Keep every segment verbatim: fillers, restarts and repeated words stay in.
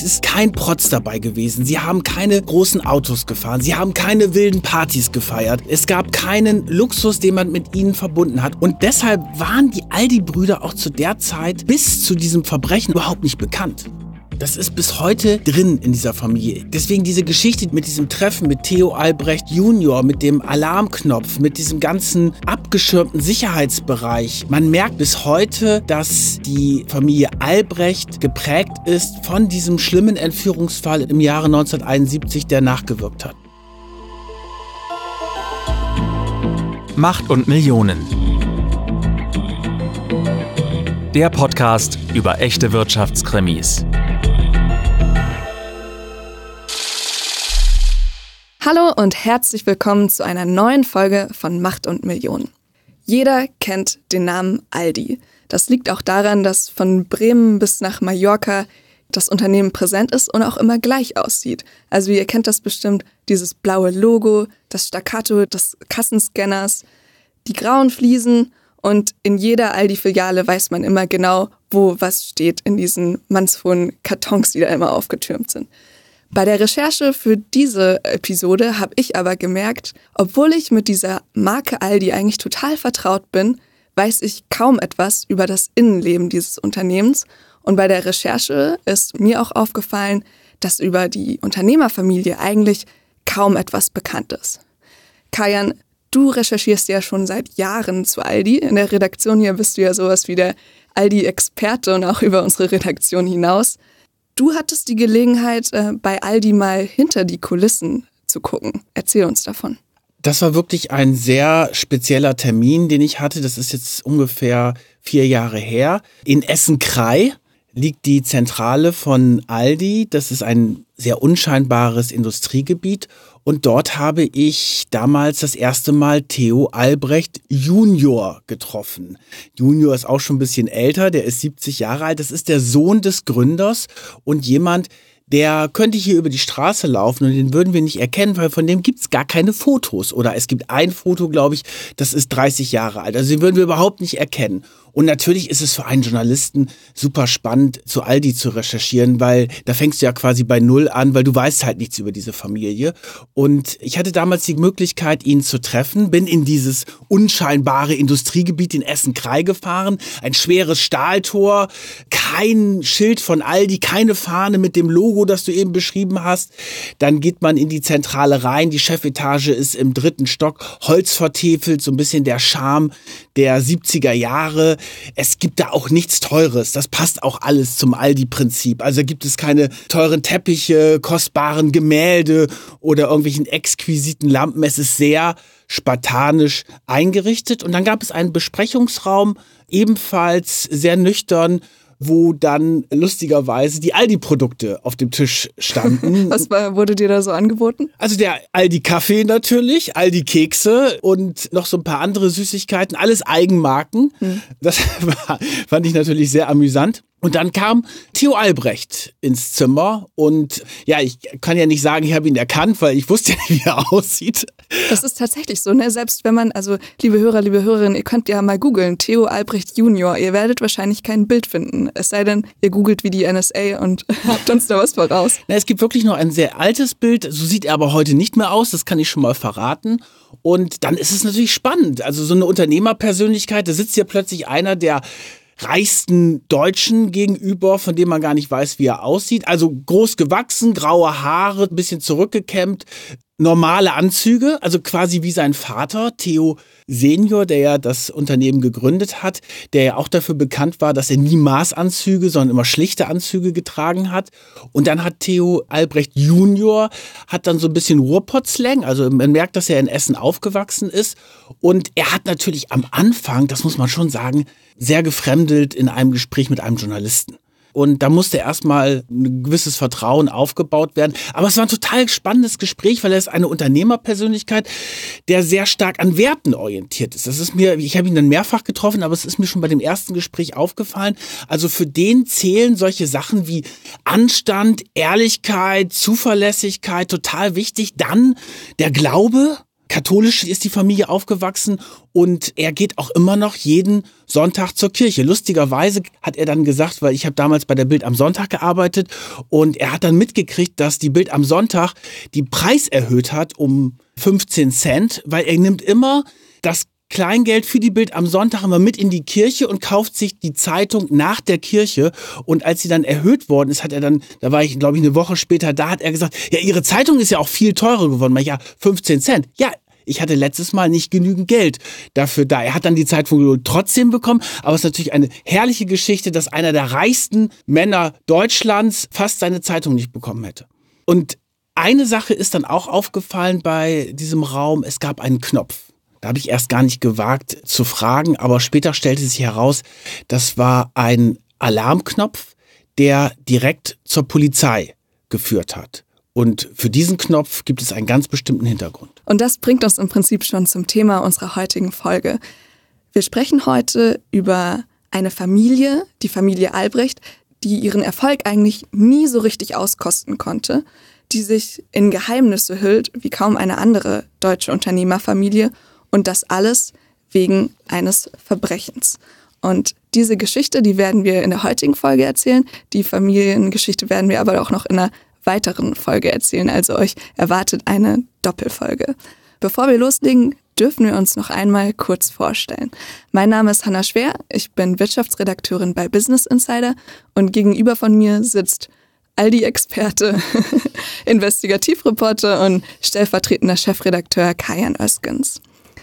ist kein Protz dabei gewesen. Sie haben keine großen Autos gefahren. Sie haben keine wilden Partys gefeiert. Es gab keinen Luxus, den man mit ihnen verbunden hat. Und deshalb waren die Aldi-Brüder auch zu der Zeit bis zu diesem Verbrechen überhaupt nicht bekannt. Das ist bis heute drin in dieser Familie. Deswegen diese Geschichte mit diesem Treffen mit Theo Albrecht Junior, mit dem Alarmknopf, mit diesem ganzen abgeschirmten Sicherheitsbereich. Man merkt bis heute, dass die Familie Albrecht geprägt ist von diesem schlimmen Entführungsfall im Jahre neunzehnhunderteinundsiebzig, der nachgewirkt hat. Macht und Millionen. Der Podcast über echte Wirtschaftskrimis. Hallo und herzlich willkommen zu einer neuen Folge von Macht und Millionen. Jeder kennt den Namen Aldi. Das liegt auch daran, dass von Bremen bis nach Mallorca das Unternehmen präsent ist und auch immer gleich aussieht. Also ihr kennt das bestimmt, dieses blaue Logo, das Staccato des Kassenscanners, die grauen Fliesen und in jeder Aldi-Filiale weiß man immer genau, wo was steht in diesen mannshohen Kartons, die da immer aufgetürmt sind. Bei der Recherche für diese Episode habe ich aber gemerkt, obwohl ich mit dieser Marke Aldi eigentlich total vertraut bin, weiß ich kaum etwas über das Innenleben dieses Unternehmens. Und bei der Recherche ist mir auch aufgefallen, dass über die Unternehmerfamilie eigentlich kaum etwas bekannt ist. Kajan, du recherchierst ja schon seit Jahren zu Aldi. In der Redaktion hier bist du ja sowas wie der Aldi-Experte und auch über unsere Redaktion hinaus. Du hattest die Gelegenheit, bei Aldi mal hinter die Kulissen zu gucken. Erzähl uns davon. Das war wirklich ein sehr spezieller Termin, den ich hatte. Das ist jetzt ungefähr vier Jahre her. In Essen-Krei liegt die Zentrale von Aldi. Das ist ein sehr unscheinbares Industriegebiet. Und dort habe ich damals das erste Mal Theo Albrecht Junior getroffen. Junior ist auch schon ein bisschen älter, der ist siebzig Jahre alt. Das ist der Sohn des Gründers und jemand, der könnte hier über die Straße laufen und den würden wir nicht erkennen, weil von dem gibt's gar keine Fotos. Oder es gibt ein Foto, glaube ich, das ist dreißig Jahre alt. Also den würden wir überhaupt nicht erkennen. Und natürlich ist es für einen Journalisten super spannend, zu Aldi zu recherchieren, weil da fängst du ja quasi bei Null an, weil du weißt halt nichts über diese Familie. Und ich hatte damals die Möglichkeit, ihn zu treffen, bin in dieses unscheinbare Industriegebiet in Essen-Krei gefahren, ein schweres Stahltor, kein Schild von Aldi, keine Fahne mit dem Logo, das du eben beschrieben hast. Dann geht man in die Zentrale rein, die Chefetage ist im dritten Stock, Holz vertefelt, so ein bisschen der Charme der siebziger Jahre. Es gibt da auch nichts Teures. Das passt auch alles zum Aldi-Prinzip. Also gibt es keine teuren Teppiche, kostbaren Gemälde oder irgendwelchen exquisiten Lampen. Es ist sehr spartanisch eingerichtet. Und dann gab es einen Besprechungsraum, ebenfalls sehr nüchtern, wo dann lustigerweise die Aldi-Produkte auf dem Tisch standen. Was war, wurde dir da so angeboten? Also der Aldi-Kaffee natürlich, Aldi-Kekse und noch so ein paar andere Süßigkeiten, alles Eigenmarken. Hm. Das war, fand ich natürlich sehr amüsant. Und dann kam Theo Albrecht ins Zimmer und ja, ich kann ja nicht sagen, ich habe ihn erkannt, weil ich wusste ja nicht, wie er aussieht. Das ist tatsächlich so, ne? Selbst wenn man, also liebe Hörer, liebe Hörerinnen, ihr könnt ja mal googeln, Theo Albrecht Junior, ihr werdet wahrscheinlich kein Bild finden. Es sei denn, ihr googelt wie die N S A und habt uns da was voraus. Na, es gibt wirklich noch ein sehr altes Bild, so sieht er aber heute nicht mehr aus, das kann ich schon mal verraten. Und dann ist es natürlich spannend, also so eine Unternehmerpersönlichkeit, da sitzt ja plötzlich einer, der reichsten Deutschen gegenüber, von dem man gar nicht weiß, wie er aussieht. Also groß gewachsen, graue Haare, ein bisschen zurückgekämmt, normale Anzüge, also quasi wie sein Vater, Theo Senior, der ja das Unternehmen gegründet hat, der ja auch dafür bekannt war, dass er nie Maßanzüge, sondern immer schlichte Anzüge getragen hat. Und dann hat Theo Albrecht Junior, hat dann so ein bisschen Ruhrpott-Slang, also man merkt, dass er in Essen aufgewachsen ist. Und er hat natürlich am Anfang, das muss man schon sagen, sehr gefremdelt in einem Gespräch mit einem Journalisten. Und da musste erstmal ein gewisses Vertrauen aufgebaut werden. Aber es war ein total spannendes Gespräch, weil er ist eine Unternehmerpersönlichkeit, der sehr stark an Werten orientiert ist. Das ist mir, ich habe ihn dann mehrfach getroffen, aber es ist mir schon bei dem ersten Gespräch aufgefallen. Also für den zählen solche Sachen wie Anstand, Ehrlichkeit, Zuverlässigkeit total wichtig. Dann der Glaube. Katholisch ist die Familie aufgewachsen und er geht auch immer noch jeden Sonntag zur Kirche. Lustigerweise hat er dann gesagt, weil ich habe damals bei der Bild am Sonntag gearbeitet und er hat dann mitgekriegt, dass die Bild am Sonntag die Preis erhöht hat um fünfzehn Cent, weil er nimmt immer das Kleingeld für die Bild am Sonntag immer mit in die Kirche und kauft sich die Zeitung nach der Kirche. Und als sie dann erhöht worden ist, hat er dann, da war ich glaube ich eine Woche später, da hat er gesagt, ja, Ihre Zeitung ist ja auch viel teurer geworden. Ja, fünfzehn Cent. Ja, ich hatte letztes Mal nicht genügend Geld dafür da. Er hat dann die Zeitung trotzdem bekommen, aber es ist natürlich eine herrliche Geschichte, dass einer der reichsten Männer Deutschlands fast seine Zeitung nicht bekommen hätte. Und eine Sache ist dann auch aufgefallen bei diesem Raum, es gab einen Knopf. Da habe ich erst gar nicht gewagt zu fragen, aber später stellte sich heraus, das war ein Alarmknopf, der direkt zur Polizei geführt hat. Und für diesen Knopf gibt es einen ganz bestimmten Hintergrund. Und das bringt uns im Prinzip schon zum Thema unserer heutigen Folge. Wir sprechen heute über eine Familie, die Familie Albrecht, die ihren Erfolg eigentlich nie so richtig auskosten konnte, die sich in Geheimnisse hüllt, wie kaum eine andere deutsche Unternehmerfamilie. Und das alles wegen eines Verbrechens. Und diese Geschichte, die werden wir in der heutigen Folge erzählen. Die Familiengeschichte werden wir aber auch noch in einer weiteren Folge erzählen. Also euch erwartet eine Doppelfolge. Bevor wir loslegen, dürfen wir uns noch einmal kurz vorstellen. Mein Name ist Hanna Schwer. Ich bin Wirtschaftsredakteurin bei Business Insider. Und gegenüber von mir sitzt Aldi-Experte, Investigativreporter und stellvertretender Chefredakteur Kajan Özgens.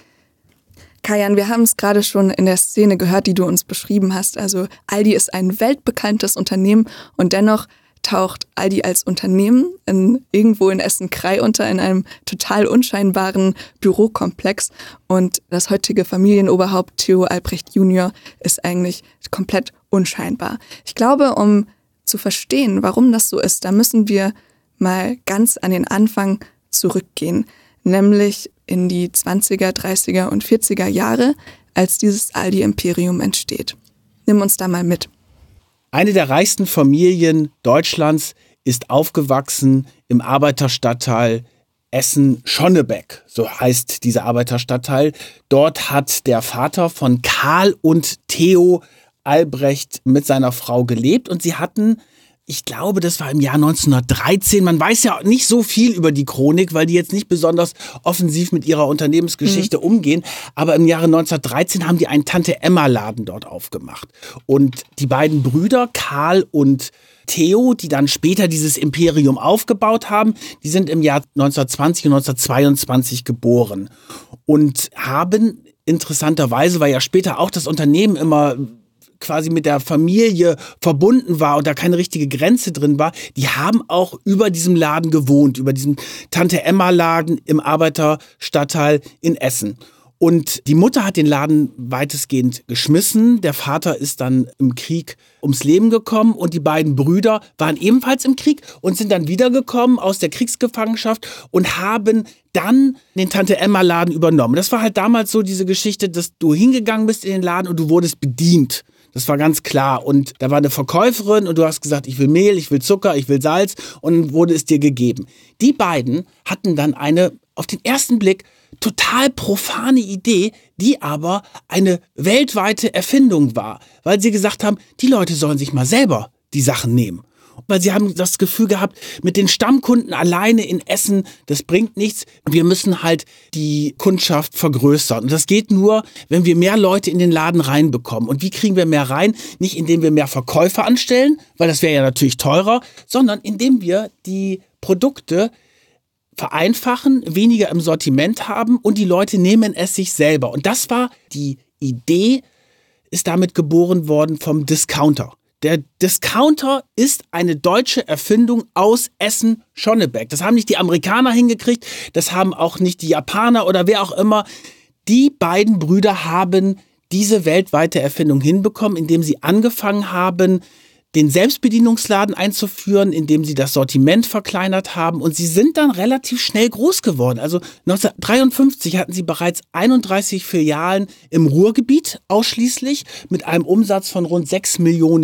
Kajan, wir haben es gerade schon in der Szene gehört, die du uns beschrieben hast. Also Aldi ist ein weltbekanntes Unternehmen und dennoch taucht Aldi als Unternehmen in, irgendwo in Essen-Krei unter, in einem total unscheinbaren Bürokomplex. Und das heutige Familienoberhaupt Theo Albrecht Junior ist eigentlich komplett unscheinbar. Ich glaube, um zu verstehen, warum das so ist, da müssen wir mal ganz an den Anfang zurückgehen. Nämlich in die zwanziger, dreißiger und vierziger Jahre, als dieses Aldi-Imperium entsteht. Nimm uns da mal mit. Eine der reichsten Familien Deutschlands ist aufgewachsen im Arbeiterstadtteil Essen-Schonnebeck, so heißt dieser Arbeiterstadtteil. Dort hat der Vater von Karl und Theo Albrecht mit seiner Frau gelebt und sie hatten, ich glaube, das war im Jahr neunzehnhundertdreizehn. Man weiß ja nicht so viel über die Chronik, weil die jetzt nicht besonders offensiv mit ihrer Unternehmensgeschichte mhm. umgehen. Aber im Jahre neunzehnhundertdreizehn haben die einen Tante-Emma-Laden dort aufgemacht. Und die beiden Brüder, Karl und Theo, die dann später dieses Imperium aufgebaut haben, die sind im Jahr neunzehnhundertzwanzig und neunzehnhundertzweiundzwanzig geboren. Und haben interessanterweise, weil ja später auch das Unternehmen immer quasi mit der Familie verbunden war und da keine richtige Grenze drin war, die haben auch über diesem Laden gewohnt, über diesem Tante-Emma-Laden im Arbeiterstadtteil in Essen. Und die Mutter hat den Laden weitestgehend geschmissen. Der Vater ist dann im Krieg ums Leben gekommen und die beiden Brüder waren ebenfalls im Krieg und sind dann wiedergekommen aus der Kriegsgefangenschaft und haben dann den Tante-Emma-Laden übernommen. Das war halt damals so diese Geschichte, dass du hingegangen bist in den Laden und du wurdest bedient. Das war ganz klar. Und da war eine Verkäuferin und du hast gesagt, ich will Mehl, ich will Zucker, ich will Salz und dann wurde es dir gegeben. Die beiden hatten dann eine, auf den ersten Blick, total profane Idee, die aber eine weltweite Erfindung war. Weil sie gesagt haben, die Leute sollen sich mal selber die Sachen nehmen. Weil sie haben das Gefühl gehabt, mit den Stammkunden alleine in Essen, das bringt nichts. Wir müssen halt die Kundschaft vergrößern. Und das geht nur, wenn wir mehr Leute in den Laden reinbekommen. Und wie kriegen wir mehr rein? Nicht indem wir mehr Verkäufer anstellen, weil das wäre ja natürlich teurer, sondern indem wir die Produkte vereinfachen, weniger im Sortiment haben und die Leute nehmen es sich selber. Und das war die Idee, ist damit geboren worden vom Discounter. Der Discounter ist eine deutsche Erfindung aus Essen-Schonnebeck. Das haben nicht die Amerikaner hingekriegt, das haben auch nicht die Japaner oder wer auch immer. Die beiden Brüder haben diese weltweite Erfindung hinbekommen, indem sie angefangen haben, den Selbstbedienungsladen einzuführen, indem sie das Sortiment verkleinert haben und sie sind dann relativ schnell groß geworden. Also neunzehnhundertdreiundfünfzig hatten sie bereits einunddreißig Filialen im Ruhrgebiet ausschließlich mit einem Umsatz von rund sechs Millionen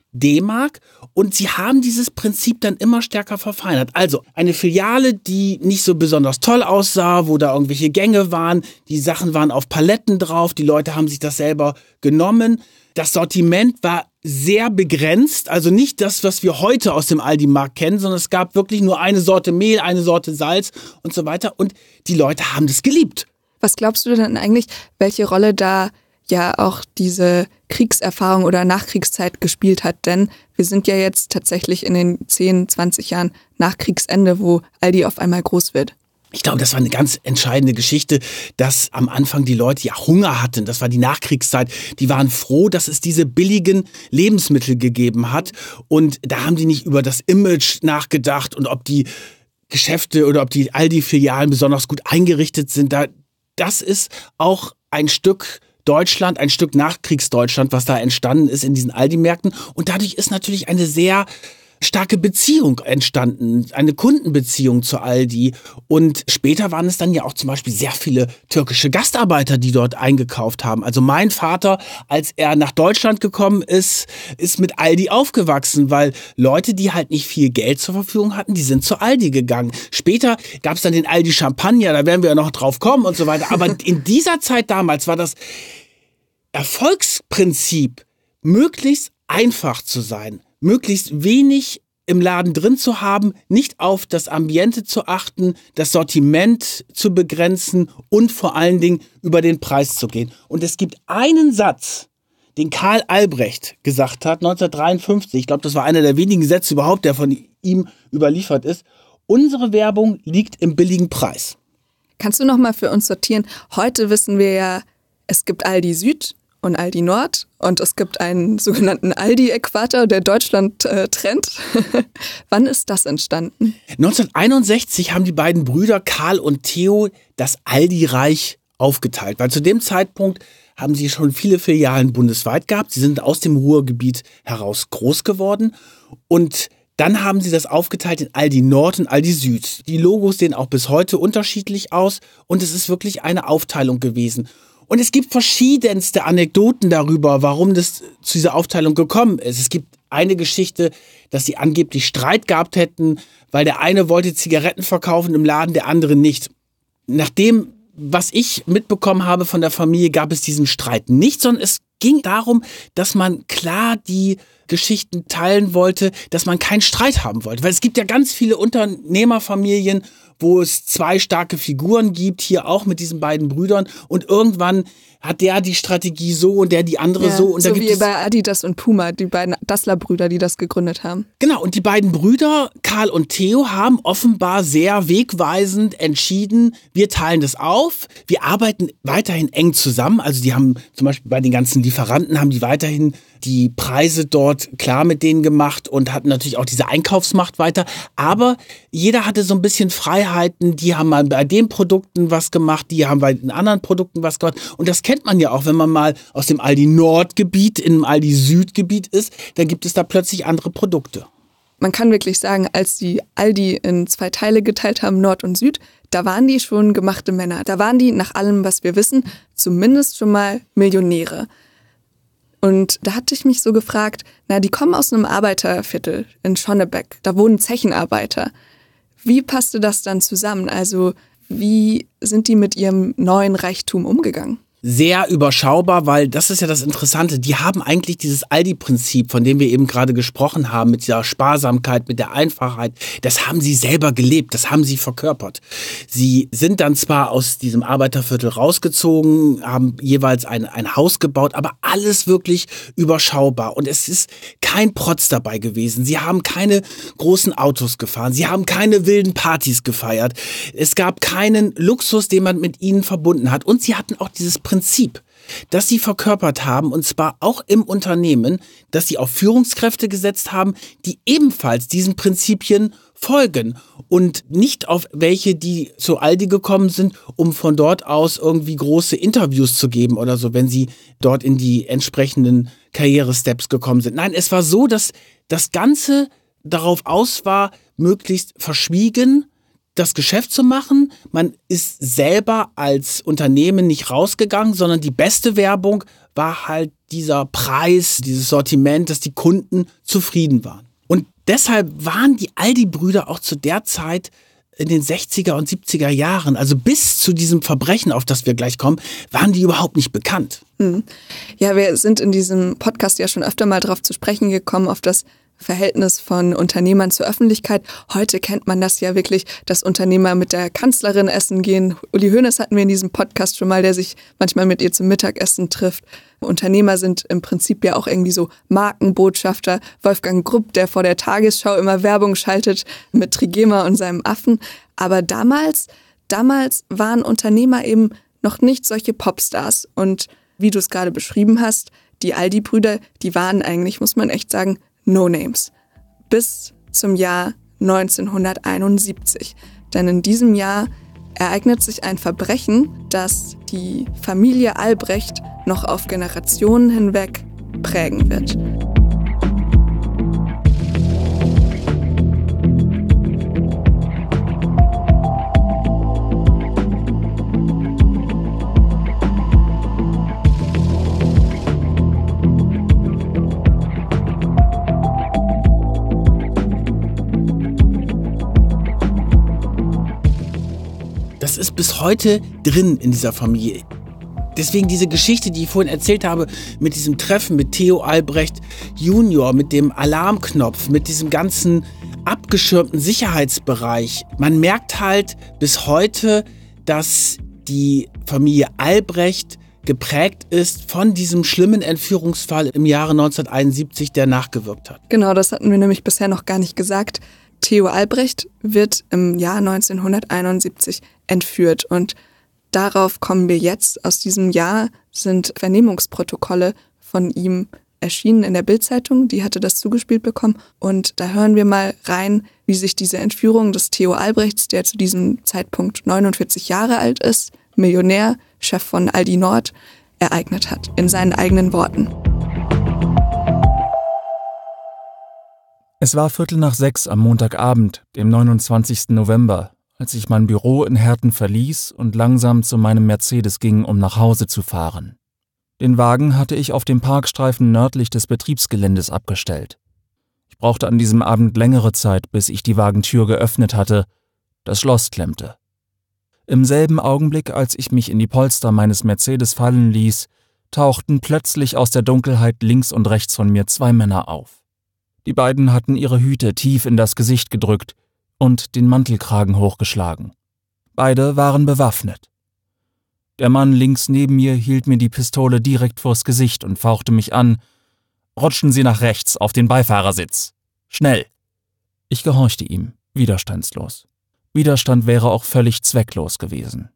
D-Mark. Und sie haben dieses Prinzip dann immer stärker verfeinert. Also eine Filiale, die nicht so besonders toll aussah, wo da irgendwelche Gänge waren, die Sachen waren auf Paletten drauf, die Leute haben sich das selber genommen. Das Sortiment war sehr begrenzt, also nicht das, was wir heute aus dem Aldi-Markt kennen, sondern es gab wirklich nur eine Sorte Mehl, eine Sorte Salz und so weiter. Und die Leute haben das geliebt. Was glaubst du denn eigentlich, welche Rolle da ja auch diese Kriegserfahrung oder Nachkriegszeit gespielt hat? Denn wir sind ja jetzt tatsächlich in den zehn, zwanzig Jahren nach Kriegsende, wo Aldi auf einmal groß wird. Ich glaube, das war eine ganz entscheidende Geschichte, dass am Anfang die Leute ja Hunger hatten. Das war die Nachkriegszeit. Die waren froh, dass es diese billigen Lebensmittel gegeben hat. Und da haben die nicht über das Image nachgedacht und ob die Geschäfte oder ob die Aldi-Filialen besonders gut eingerichtet sind. Da, das ist auch ein Stück Deutschland, ein Stück Nachkriegsdeutschland, was da entstanden ist in diesen Aldi-Märkten. Und dadurch ist natürlich eine sehr starke Beziehung entstanden, eine Kundenbeziehung zu Aldi. Und später waren es dann ja auch zum Beispiel sehr viele türkische Gastarbeiter, die dort eingekauft haben. Also mein Vater, als er nach Deutschland gekommen ist, ist mit Aldi aufgewachsen, weil Leute, die halt nicht viel Geld zur Verfügung hatten, die sind zu Aldi gegangen. Später gab es dann den Aldi Champagner, da werden wir ja noch drauf kommen und so weiter. Aber in dieser Zeit damals war das Erfolgsprinzip, möglichst einfach zu sein, möglichst wenig im Laden drin zu haben, nicht auf das Ambiente zu achten, das Sortiment zu begrenzen und vor allen Dingen über den Preis zu gehen. Und es gibt einen Satz, den Karl Albrecht gesagt hat, neunzehnhundertdreiundfünfzig, ich glaube, das war einer der wenigen Sätze überhaupt, der von ihm überliefert ist. Unsere Werbung liegt im billigen Preis. Kannst du noch mal für uns sortieren? Heute wissen wir ja, es gibt Aldi Süd und Aldi Nord und es gibt einen sogenannten Aldi-Äquator, der Deutschland äh, trennt. Wann ist das entstanden? neunzehnhunderteinundsechzig haben die beiden Brüder Karl und Theo das Aldi-Reich aufgeteilt, weil zu dem Zeitpunkt haben sie schon viele Filialen bundesweit gehabt. Sie sind aus dem Ruhrgebiet heraus groß geworden und dann haben sie das aufgeteilt in Aldi Nord und Aldi Süd. Die Logos sehen auch bis heute unterschiedlich aus und es ist wirklich eine Aufteilung gewesen. Und es gibt verschiedenste Anekdoten darüber, warum das zu dieser Aufteilung gekommen ist. Es gibt eine Geschichte, dass sie angeblich Streit gehabt hätten, weil der eine wollte Zigaretten verkaufen im Laden, der andere nicht. Nach dem, was ich mitbekommen habe von der Familie, gab es diesen Streit nicht, sondern es ging darum, dass man klar die Geschichten teilen wollte, dass man keinen Streit haben wollte. Weil es gibt ja ganz viele Unternehmerfamilien, wo es zwei starke Figuren gibt, hier auch mit diesen beiden Brüdern. Und irgendwann hat der die Strategie so und der die andere ja, so. Und so da gibt wie es bei Adidas und Puma, die beiden Dassler-Brüder, die das gegründet haben. Genau, und die beiden Brüder, Karl und Theo, haben offenbar sehr wegweisend entschieden, wir teilen das auf, wir arbeiten weiterhin eng zusammen. Also die haben zum Beispiel bei den ganzen Lieferanten, haben die weiterhin die Preise dort klar mit denen gemacht und hatten natürlich auch diese Einkaufsmacht weiter. Aber jeder hatte so ein bisschen Freiheiten. Die haben mal bei den Produkten was gemacht, die haben bei den anderen Produkten was gemacht. Und das kennt man ja auch, wenn man mal aus dem Aldi Nordgebiet in einem Aldi Südgebiet ist, dann gibt es da plötzlich andere Produkte. Man kann wirklich sagen, als die Aldi in zwei Teile geteilt haben, Nord und Süd, da waren die schon gemachte Männer. Da waren die, nach allem, was wir wissen, zumindest schon mal Millionäre. Und da hatte ich mich so gefragt, na, die kommen aus einem Arbeiterviertel in Schonnebeck, da wohnen Zechenarbeiter. Wie passte das dann zusammen? Also wie sind die mit ihrem neuen Reichtum umgegangen? Sehr überschaubar, weil das ist ja das Interessante. Die haben eigentlich dieses Aldi-Prinzip, von dem wir eben gerade gesprochen haben, mit dieser Sparsamkeit, mit der Einfachheit, das haben sie selber gelebt, das haben sie verkörpert. Sie sind dann zwar aus diesem Arbeiterviertel rausgezogen, haben jeweils ein, ein Haus gebaut, aber alles wirklich überschaubar. Und es ist kein Protz dabei gewesen. Sie haben keine großen Autos gefahren, sie haben keine wilden Partys gefeiert. Es gab keinen Luxus, den man mit ihnen verbunden hat. Und sie hatten auch dieses Prinzip, das sie verkörpert haben, und zwar auch im Unternehmen, dass sie auf Führungskräfte gesetzt haben, die ebenfalls diesen Prinzipien folgen und nicht auf welche, die zu Aldi gekommen sind, um von dort aus irgendwie große Interviews zu geben oder so, wenn sie dort in die entsprechenden Karrieresteps gekommen sind. Nein, es war so, dass das Ganze darauf aus war, möglichst verschwiegen das Geschäft zu machen. Man ist selber als Unternehmen nicht rausgegangen, sondern die beste Werbung war halt dieser Preis, dieses Sortiment, dass die Kunden zufrieden waren. Und deshalb waren die Aldi-Brüder auch zu der Zeit in den sechziger und siebziger Jahren, also bis zu diesem Verbrechen, auf das wir gleich kommen, waren die überhaupt nicht bekannt. Ja, wir sind in diesem Podcast ja schon öfter mal drauf zu sprechen gekommen, auf das Verhältnis von Unternehmern zur Öffentlichkeit. Heute kennt man das ja wirklich, dass Unternehmer mit der Kanzlerin essen gehen. Uli Hoeneß hatten wir in diesem Podcast schon mal, der sich manchmal mit ihr zum Mittagessen trifft. Unternehmer sind im Prinzip ja auch irgendwie so Markenbotschafter. Wolfgang Grupp, der vor der Tagesschau immer Werbung schaltet mit Trigema und seinem Affen. Aber damals, damals waren Unternehmer eben noch nicht solche Popstars. Und wie du es gerade beschrieben hast, die Aldi-Brüder, die waren eigentlich, muss man echt sagen, No-Names. Bis zum Jahr neunzehnhunderteinundsiebzig. Denn in diesem Jahr ereignet sich ein Verbrechen, das die Familie Albrecht noch auf Generationen hinweg prägen wird. Das ist bis heute drin in dieser Familie. Deswegen diese Geschichte, die ich vorhin erzählt habe, mit diesem Treffen mit Theo Albrecht Junior, mit dem Alarmknopf, mit diesem ganzen abgeschirmten Sicherheitsbereich. Man merkt halt bis heute, dass die Familie Albrecht geprägt ist von diesem schlimmen Entführungsfall im Jahre neunzehnhunderteinundsiebzig, der nachgewirkt hat. Genau, das hatten wir nämlich bisher noch gar nicht gesagt. Theo Albrecht wird im Jahr neunzehnhunderteinundsiebzig entführt und darauf kommen wir jetzt. Aus diesem Jahr sind Vernehmungsprotokolle von ihm erschienen in der Bild-Zeitung, die hatte das zugespielt bekommen und da hören wir mal rein, wie sich diese Entführung des Theo Albrechts, der zu diesem Zeitpunkt neunundvierzig Jahre alt ist, Millionär, Chef von Aldi Nord, ereignet hat, in seinen eigenen Worten. Es war Viertel nach sechs am Montagabend, dem neunundzwanzigsten November, als ich mein Büro in Herten verließ und langsam zu meinem Mercedes ging, um nach Hause zu fahren. Den Wagen hatte ich auf dem Parkstreifen nördlich des Betriebsgeländes abgestellt. Ich brauchte an diesem Abend längere Zeit, bis ich die Wagentür geöffnet hatte. Das Schloss klemmte. Im selben Augenblick, als ich mich in die Polster meines Mercedes fallen ließ, tauchten plötzlich aus der Dunkelheit links und rechts von mir zwei Männer auf. Die beiden hatten ihre Hüte tief in das Gesicht gedrückt und den Mantelkragen hochgeschlagen. Beide waren bewaffnet. Der Mann links neben mir hielt mir die Pistole direkt vors Gesicht und fauchte mich an. »Rutschen Sie nach rechts auf den Beifahrersitz. Schnell!« Ich gehorchte ihm, widerstandslos. Widerstand wäre auch völlig zwecklos gewesen.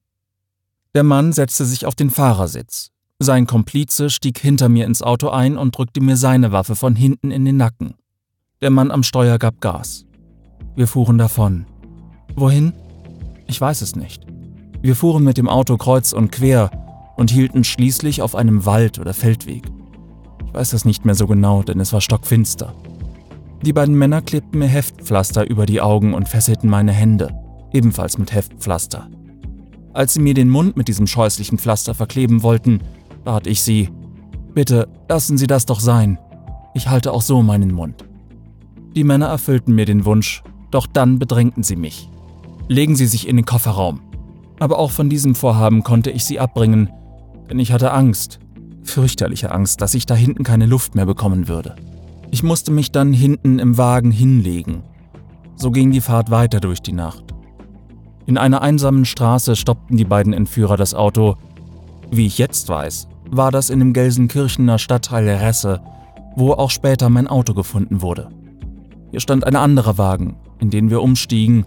Der Mann setzte sich auf den Fahrersitz. Sein Komplize stieg hinter mir ins Auto ein und drückte mir seine Waffe von hinten in den Nacken. Der Mann am Steuer gab Gas. Wir fuhren davon. Wohin? Ich weiß es nicht. Wir fuhren mit dem Auto kreuz und quer und hielten schließlich auf einem Wald- oder Feldweg. Ich weiß das nicht mehr so genau, denn es war stockfinster. Die beiden Männer klebten mir Heftpflaster über die Augen und fesselten meine Hände, ebenfalls mit Heftpflaster. Als sie mir den Mund mit diesem scheußlichen Pflaster verkleben wollten, bat ich sie, »Bitte, lassen Sie das doch sein. Ich halte auch so meinen Mund.« Die Männer erfüllten mir den Wunsch, doch dann bedrängten sie mich. »Legen Sie sich in den Kofferraum.« Aber auch von diesem Vorhaben konnte ich sie abbringen, denn ich hatte Angst, fürchterliche Angst, dass ich da hinten keine Luft mehr bekommen würde. Ich musste mich dann hinten im Wagen hinlegen. So ging die Fahrt weiter durch die Nacht. In einer einsamen Straße stoppten die beiden Entführer das Auto. Wie ich jetzt weiß, war das in dem Gelsenkirchener Stadtteil Resse, wo auch später mein Auto gefunden wurde. Hier stand ein anderer Wagen, in den wir umstiegen,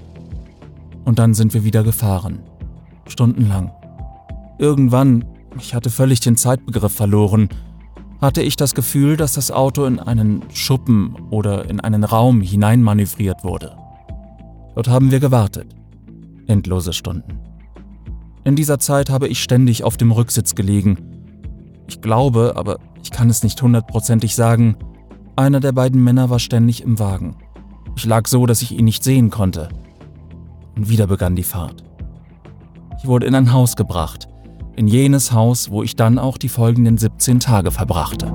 und dann sind wir wieder gefahren. Stundenlang. Irgendwann, ich hatte völlig den Zeitbegriff verloren, hatte ich das Gefühl, dass das Auto in einen Schuppen oder in einen Raum hineinmanövriert wurde. Dort haben wir gewartet. Endlose Stunden. In dieser Zeit habe ich ständig auf dem Rücksitz gelegen. Ich glaube, aber ich kann es nicht hundertprozentig sagen, einer der beiden Männer war ständig im Wagen. Ich lag so, dass ich ihn nicht sehen konnte. Und wieder begann die Fahrt. Ich wurde in ein Haus gebracht. in jenes Haus, wo ich dann auch die folgenden siebzehn Tage verbrachte.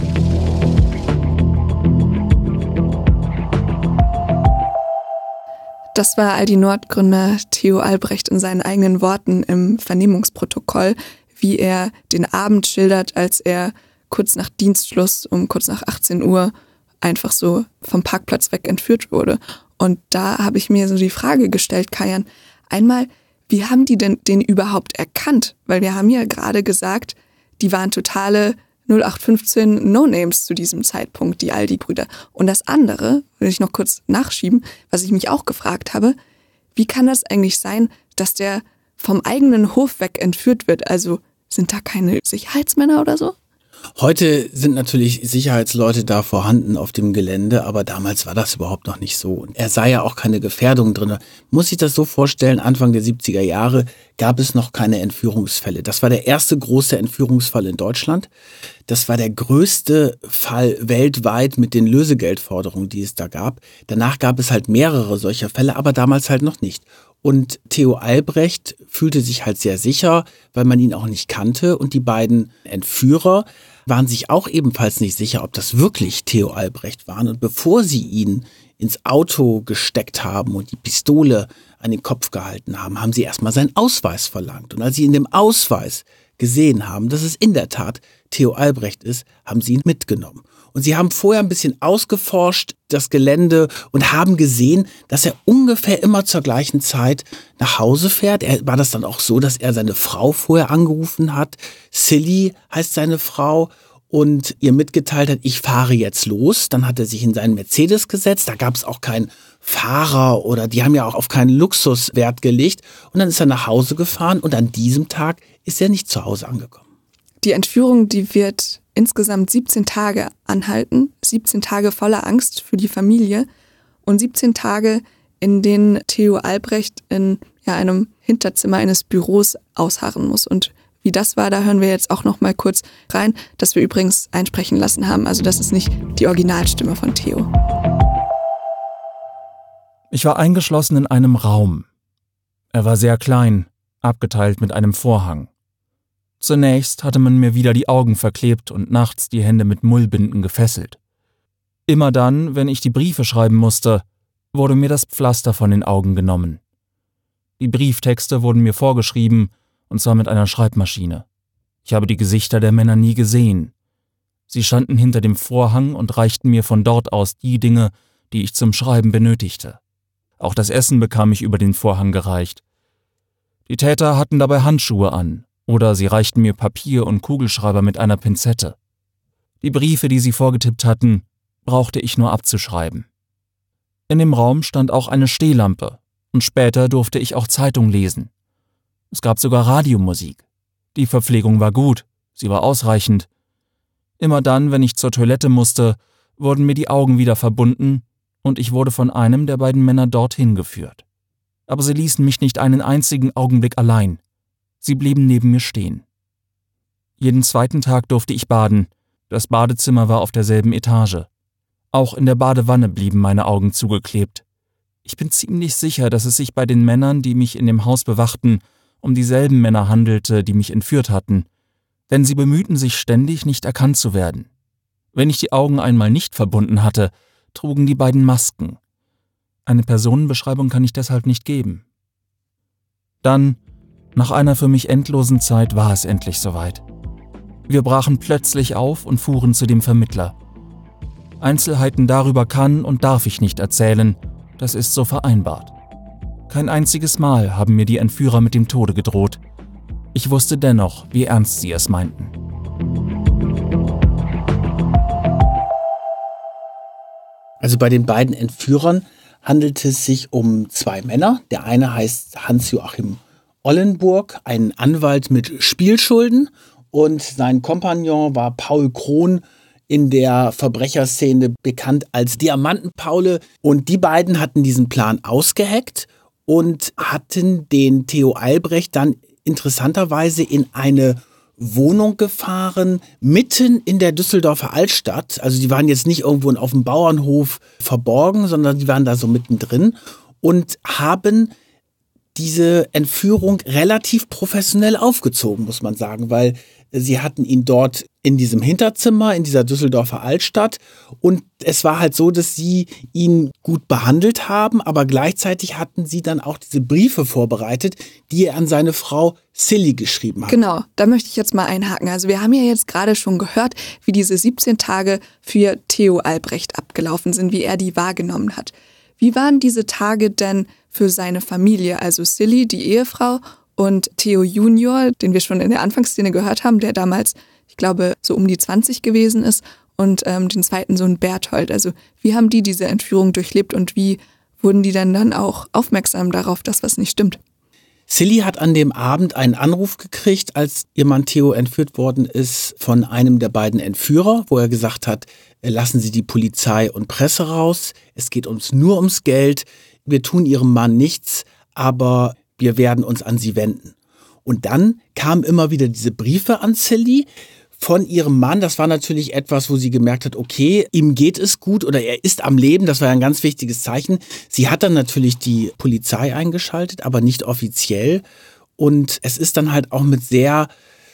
Das war Aldi Nord-Gründer Theo Albrecht in seinen eigenen Worten im Vernehmungsprotokoll, wie er den Abend schildert, als er kurz nach Dienstschluss um kurz nach achtzehn Uhr einfach so vom Parkplatz weg entführt wurde. Und da habe ich mir so die Frage gestellt, Kajan, einmal, wie haben die denn den überhaupt erkannt? Weil wir haben ja gerade gesagt, die waren totale null acht fünfzehn No-Names zu diesem Zeitpunkt, die Aldi-Brüder. Und das andere, will ich noch kurz nachschieben, was ich mich auch gefragt habe, wie kann das eigentlich sein, dass der vom eigenen Hof weg entführt wird? Also sind da keine Sicherheitsmänner oder so? Heute sind natürlich Sicherheitsleute da vorhanden auf dem Gelände, aber damals war das überhaupt noch nicht so. Und er sah ja auch keine Gefährdung drin. Muss sich das so vorstellen, Anfang der siebziger Jahre gab es noch keine Entführungsfälle. Das war der erste große Entführungsfall in Deutschland. Das war der größte Fall weltweit mit den Lösegeldforderungen, die es da gab. Danach gab es halt mehrere solcher Fälle, aber damals halt noch nicht. Und Theo Albrecht fühlte sich halt sehr sicher, weil man ihn auch nicht kannte. Und die beiden Entführer waren sich auch ebenfalls nicht sicher, ob das wirklich Theo Albrecht waren. Und bevor sie ihn ins Auto gesteckt haben und die Pistole an den Kopf gehalten haben, haben sie erstmal seinen Ausweis verlangt. Und als sie in dem Ausweis gesehen haben, dass es in der Tat Theo Albrecht ist, haben sie ihn mitgenommen. Und sie haben vorher ein bisschen ausgeforscht, das Gelände, und haben gesehen, dass er ungefähr immer zur gleichen Zeit nach Hause fährt. Er, war das dann auch so, dass er seine Frau vorher angerufen hat. Silly heißt seine Frau. Und ihr mitgeteilt hat, ich fahre jetzt los. Dann hat er sich in seinen Mercedes gesetzt. Da gab es auch keinen Fahrer oder die haben ja auch auf keinen Luxus Wert gelegt. Und dann ist er nach Hause gefahren und an diesem Tag ist er nicht zu Hause angekommen. Die Entführung, die wird insgesamt siebzehn Tage anhalten. siebzehn Tage voller Angst für die Familie und siebzehn Tage, in denen Theo Albrecht in ja, einem Hinterzimmer eines Büros ausharren muss. Und wie das war, da hören wir jetzt auch noch mal kurz rein, das wir übrigens einsprechen lassen haben. Also das ist nicht die Originalstimme von Theo. Ich war eingeschlossen in einem Raum. Er war sehr klein, abgeteilt mit einem Vorhang. Zunächst hatte man mir wieder die Augen verklebt und nachts die Hände mit Mullbinden gefesselt. Immer dann, wenn ich die Briefe schreiben musste, wurde mir das Pflaster von den Augen genommen. Die Brieftexte wurden mir vorgeschrieben, und zwar mit einer Schreibmaschine. Ich habe die Gesichter der Männer nie gesehen. Sie standen hinter dem Vorhang und reichten mir von dort aus die Dinge, die ich zum Schreiben benötigte. Auch das Essen bekam ich über den Vorhang gereicht. Die Täter hatten dabei Handschuhe an, oder sie reichten mir Papier und Kugelschreiber mit einer Pinzette. Die Briefe, die sie vorgetippt hatten, brauchte ich nur abzuschreiben. In dem Raum stand auch eine Stehlampe und später durfte ich auch Zeitung lesen. Es gab sogar Radiomusik. Die Verpflegung war gut, sie war ausreichend. Immer dann, wenn ich zur Toilette musste, wurden mir die Augen wieder verbunden und ich wurde von einem der beiden Männer dorthin geführt. Aber sie ließen mich nicht einen einzigen Augenblick allein. Sie blieben neben mir stehen. Jeden zweiten Tag durfte ich baden. Das Badezimmer war auf derselben Etage. Auch in der Badewanne blieben meine Augen zugeklebt. Ich bin ziemlich sicher, dass es sich bei den Männern, die mich in dem Haus bewachten, um dieselben Männer handelte, die mich entführt hatten. Denn sie bemühten sich ständig, nicht erkannt zu werden. Wenn ich die Augen einmal nicht verbunden hatte, trugen die beiden Masken. Eine Personenbeschreibung kann ich deshalb nicht geben. Dann, nach einer für mich endlosen Zeit, war es endlich soweit. Wir brachen plötzlich auf und fuhren zu dem Vermittler. Einzelheiten darüber kann und darf ich nicht erzählen, das ist so vereinbart. Kein einziges Mal haben mir die Entführer mit dem Tode gedroht. Ich wusste dennoch, wie ernst sie es meinten. Also bei den beiden Entführern handelt es sich um zwei Männer. Der eine heißt Hans-Joachim Ollenburg, ein Anwalt mit Spielschulden, und sein Kompagnon war Paul Krohn, in der Verbrecherszene bekannt als Diamanten-Paule. Und die beiden hatten diesen Plan ausgeheckt und hatten den Theo Albrecht dann interessanterweise in eine Wohnung gefahren, mitten in der Düsseldorfer Altstadt. Also die waren jetzt nicht irgendwo auf dem Bauernhof verborgen, sondern die waren da so mittendrin und haben diese Entführung relativ professionell aufgezogen, muss man sagen, weil sie hatten ihn dort in diesem Hinterzimmer in dieser Düsseldorfer Altstadt und es war halt so, dass sie ihn gut behandelt haben, aber gleichzeitig hatten sie dann auch diese Briefe vorbereitet, die er an seine Frau Silly geschrieben hat. Genau, da möchte ich jetzt mal einhaken. Also wir haben ja jetzt gerade schon gehört, wie diese siebzehn Tage für Theo Albrecht abgelaufen sind, wie er die wahrgenommen hat. Wie waren diese Tage denn für seine Familie, also Silly, die Ehefrau, und Theo Junior, den wir schon in der Anfangsszene gehört haben, der damals, ich glaube, so um die zwanzig gewesen ist, und ähm, den zweiten Sohn Berthold. Also wie haben die diese Entführung durchlebt und wie wurden die denn dann auch aufmerksam darauf, dass was nicht stimmt? Silly hat an dem Abend einen Anruf gekriegt, als ihr Mann Theo entführt worden ist, von einem der beiden Entführer, wo er gesagt hat, lassen Sie die Polizei und Presse raus, es geht uns nur ums Geld, wir tun Ihrem Mann nichts, aber wir werden uns an sie wenden. Und dann kamen immer wieder diese Briefe an Silly von ihrem Mann. Das war natürlich etwas, wo sie gemerkt hat, okay, ihm geht es gut oder er ist am Leben. Das war ein ganz wichtiges Zeichen. Sie hat dann natürlich die Polizei eingeschaltet, aber nicht offiziell. Und es ist dann halt auch mit sehr...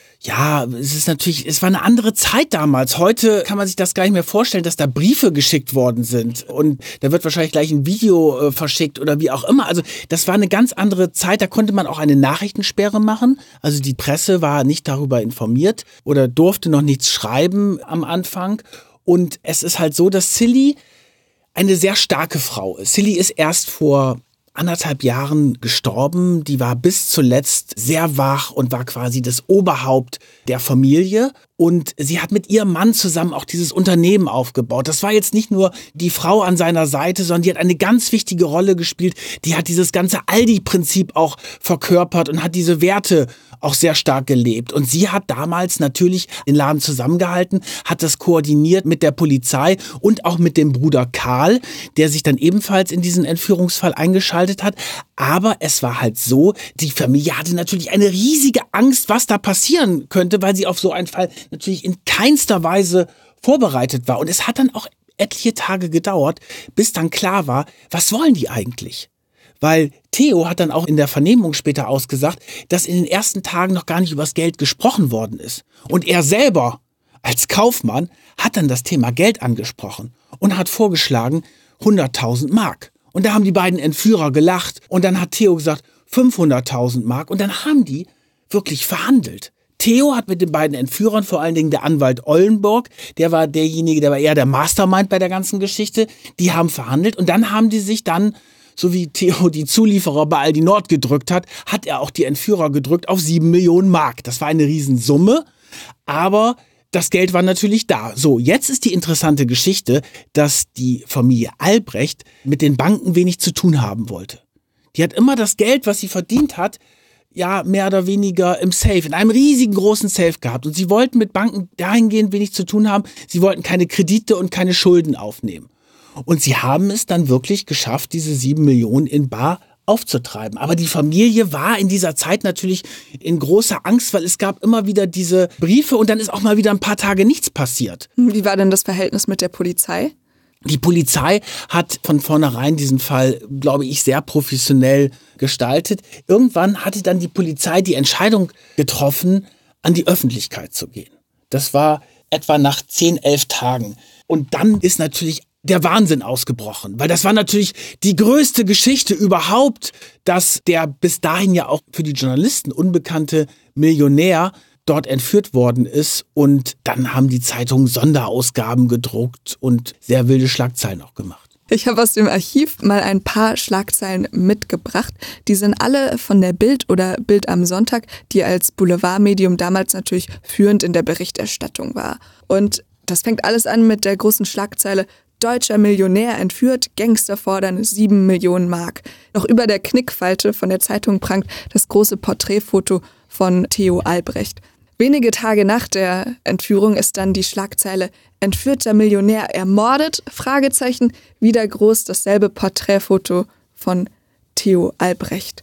Ja, es ist natürlich, es war eine andere Zeit damals. Heute kann man sich das gar nicht mehr vorstellen, dass da Briefe geschickt worden sind und da wird wahrscheinlich gleich ein Video äh, verschickt oder wie auch immer. Also das war eine ganz andere Zeit, da konnte man auch eine Nachrichtensperre machen. Also die Presse war nicht darüber informiert oder durfte noch nichts schreiben am Anfang. Und es ist halt so, dass Silly eine sehr starke Frau ist. Silly ist erst vor anderthalb Jahren gestorben. Die war bis zuletzt sehr wach und war quasi das Oberhaupt der Familie. Und sie hat mit ihrem Mann zusammen auch dieses Unternehmen aufgebaut. Das war jetzt nicht nur die Frau an seiner Seite, sondern die hat eine ganz wichtige Rolle gespielt. Die hat dieses ganze Aldi-Prinzip auch verkörpert und hat diese Werte auch sehr stark gelebt. Und sie hat damals natürlich den Laden zusammengehalten, hat das koordiniert mit der Polizei und auch mit dem Bruder Karl, der sich dann ebenfalls in diesen Entführungsfall eingeschaltet hat. Aber es war halt so, die Familie hatte natürlich eine riesige Angst, was da passieren könnte, weil sie auf so einen Fall natürlich in keinster Weise vorbereitet war. Und es hat dann auch etliche Tage gedauert, bis dann klar war, was wollen die eigentlich? Weil Theo hat dann auch in der Vernehmung später ausgesagt, dass in den ersten Tagen noch gar nicht über das Geld gesprochen worden ist. Und er selber als Kaufmann hat dann das Thema Geld angesprochen und hat vorgeschlagen hunderttausend Mark. Und da haben die beiden Entführer gelacht und dann hat Theo gesagt fünfhunderttausend Mark und dann haben die wirklich verhandelt. Theo hat mit den beiden Entführern, vor allen Dingen der Anwalt Ollenburg, der war derjenige, der war eher der Mastermind bei der ganzen Geschichte, die haben verhandelt und dann haben die sich dann, so wie Theo die Zulieferer bei Aldi Nord gedrückt hat, hat er auch die Entführer gedrückt auf sieben Millionen Mark. Das war eine Riesensumme, aber das Geld war natürlich da. So, jetzt ist die interessante Geschichte, dass die Familie Albrecht mit den Banken wenig zu tun haben wollte. Die hat immer das Geld, was sie verdient hat, ja, mehr oder weniger im Safe, in einem riesigen großen Safe gehabt. Und sie wollten mit Banken dahingehend wenig zu tun haben. Sie wollten keine Kredite und keine Schulden aufnehmen. Und sie haben es dann wirklich geschafft, diese sieben Millionen in bar aufzutreiben. Aber die Familie war in dieser Zeit natürlich in großer Angst, weil es gab immer wieder diese Briefe und dann ist auch mal wieder ein paar Tage nichts passiert. Wie war denn das Verhältnis mit der Polizei? Die Polizei hat von vornherein diesen Fall, glaube ich, sehr professionell gestaltet. Irgendwann hatte dann die Polizei die Entscheidung getroffen, an die Öffentlichkeit zu gehen. Das war etwa nach zehn, elf Tagen. Und dann ist natürlich der Wahnsinn ausgebrochen, weil das war natürlich die größte Geschichte überhaupt, dass der bis dahin ja auch für die Journalisten unbekannte Millionär dort entführt worden ist und dann haben die Zeitungen Sonderausgaben gedruckt und sehr wilde Schlagzeilen auch gemacht. Ich habe aus dem Archiv mal ein paar Schlagzeilen mitgebracht. Die sind alle von der Bild oder Bild am Sonntag, die als Boulevardmedium damals natürlich führend in der Berichterstattung war. Und das fängt alles an mit der großen Schlagzeile: Deutscher Millionär entführt, Gangster fordern sieben Millionen Mark. Noch über der Knickfalte von der Zeitung prangt das große Porträtfoto von Theo Albrecht. Wenige Tage nach der Entführung ist dann die Schlagzeile: Entführter Millionär ermordet? Fragezeichen. Wieder groß dasselbe Porträtfoto von Theo Albrecht.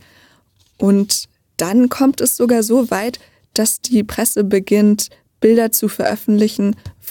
Und dann kommt es sogar so weit, dass die Presse beginnt, Bilder zu veröffentlichen von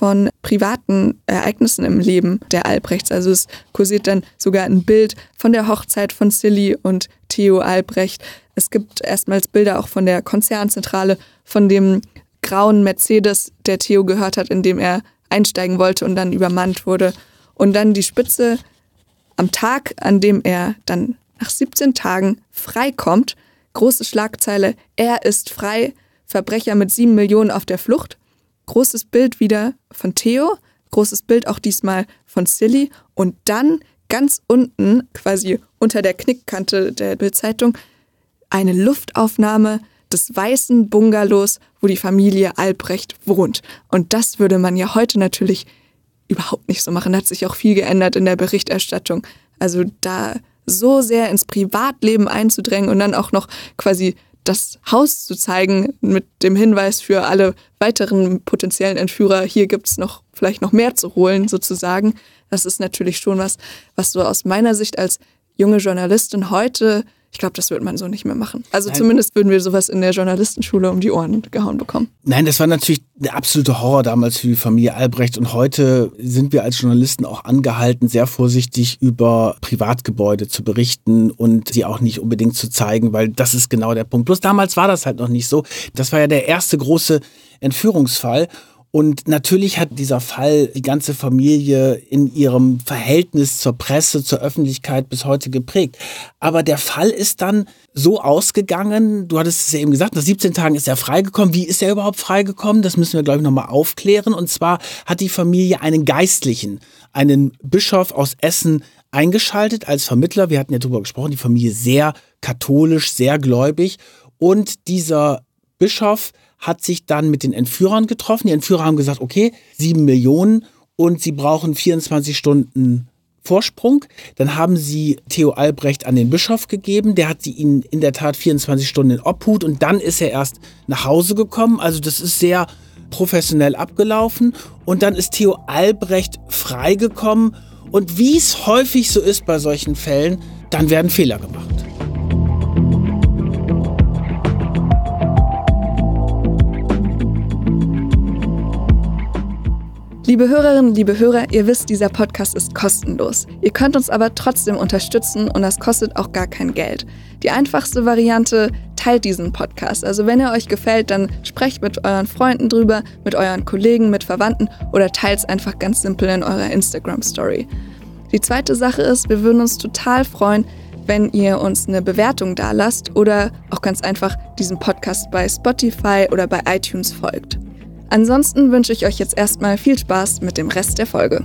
privaten Ereignissen im Leben der Albrechts. Also es kursiert dann sogar ein Bild von der Hochzeit von Silly und Theo Albrecht. Es gibt erstmals Bilder auch von der Konzernzentrale, von dem grauen Mercedes, der Theo gehört hat, in dem er einsteigen wollte und dann übermannt wurde. Und dann die Spitze am Tag, an dem er dann nach siebzehn Tagen freikommt. Große Schlagzeile, er ist frei, Verbrecher mit sieben Millionen auf der Flucht. Großes Bild wieder von Theo, großes Bild auch diesmal von Silly. Und dann ganz unten, quasi unter der Knickkante der Bild-Zeitung, eine Luftaufnahme des weißen Bungalows, wo die Familie Albrecht wohnt. Und das würde man ja heute natürlich überhaupt nicht so machen. Da hat sich auch viel geändert in der Berichterstattung. Also da so sehr ins Privatleben einzudrängen und dann auch noch quasi das Haus zu zeigen mit dem Hinweis für alle weiteren potenziellen Entführer, hier gibt's noch vielleicht noch mehr zu holen sozusagen. Das ist natürlich schon was, was so aus meiner Sicht als junge Journalistin heute, ich glaube, das wird man so nicht mehr machen. Also Nein. Zumindest würden wir sowas in der Journalistenschule um die Ohren gehauen bekommen. Nein, das war natürlich der absolute Horror damals für die Familie Albrecht. Und heute sind wir als Journalisten auch angehalten, sehr vorsichtig über Privatgebäude zu berichten und sie auch nicht unbedingt zu zeigen, weil das ist genau der Punkt. Bloß damals war das halt noch nicht so. Das war ja der erste große Entführungsfall. Und natürlich hat dieser Fall die ganze Familie in ihrem Verhältnis zur Presse, zur Öffentlichkeit bis heute geprägt. Aber der Fall ist dann so ausgegangen, du hattest es ja eben gesagt, nach siebzehn Tagen ist er freigekommen. Wie ist er überhaupt freigekommen? Das müssen wir, glaube ich, nochmal aufklären. Und zwar hat die Familie einen Geistlichen, einen Bischof aus Essen eingeschaltet als Vermittler. Wir hatten ja darüber gesprochen, die Familie sehr katholisch, sehr gläubig. Und dieser Bischof hat sich dann mit den Entführern getroffen. Die Entführer haben gesagt, okay, sieben Millionen und sie brauchen vierundzwanzig Stunden Vorsprung. Dann haben sie Theo Albrecht an den Bischof gegeben. Der hat sie ihnen in der Tat vierundzwanzig Stunden in Obhut und dann ist er erst nach Hause gekommen. Also das ist sehr professionell abgelaufen. Und dann ist Theo Albrecht freigekommen. Und wie es häufig so ist bei solchen Fällen, dann werden Fehler gemacht. Liebe Hörerinnen, liebe Hörer, ihr wisst, dieser Podcast ist kostenlos. Ihr könnt uns aber trotzdem unterstützen und das kostet auch gar kein Geld. Die einfachste Variante, teilt diesen Podcast. Also wenn er euch gefällt, dann sprecht mit euren Freunden drüber, mit euren Kollegen, mit Verwandten oder teilt es einfach ganz simpel in eurer Instagram-Story. Die zweite Sache ist, wir würden uns total freuen, wenn ihr uns eine Bewertung dalasst oder auch ganz einfach diesem Podcast bei Spotify oder bei iTunes folgt. Ansonsten wünsche ich euch jetzt erstmal viel Spaß mit dem Rest der Folge.